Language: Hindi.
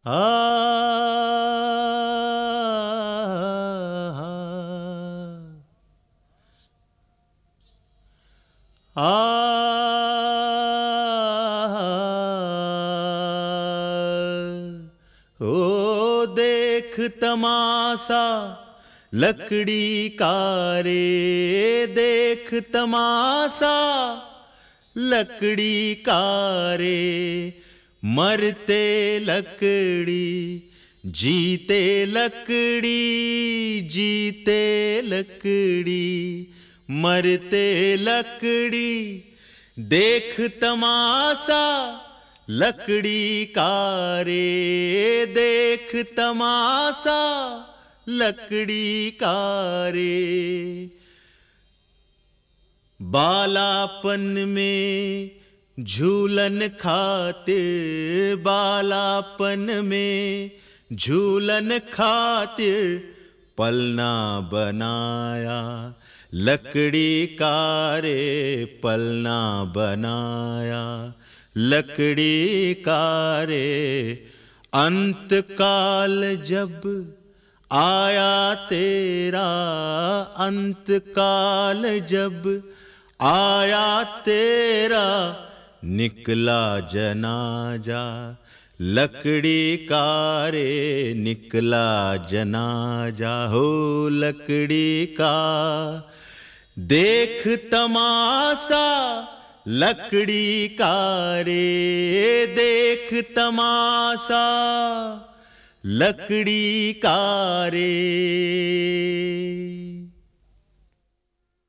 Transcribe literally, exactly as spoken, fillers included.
आ आ ओ देख तमाशा लकड़ी का रे, देख तमाशा लकड़ी का रे, मरते लकड़ी जीते लकड़ी, जीते लकड़ी मरते लकड़ी, देख तमाशा लकड़ी का रे, देख तमाशा लकड़ी का रे। बालापन में झूलन खातिर, बालापन में झूलन खातिर पलना बनाया लकड़ी का रे, पलना बनाया लकड़ी का रे। अंत काल जब आया तेरा, अंत काल जब आया तेरा, निकला जनाजा लकड़ी का रे, निकला जनाजा हो लकड़ी का। देख तमाशा लकड़ी का रे, देख तमाशा लकड़ी का रे।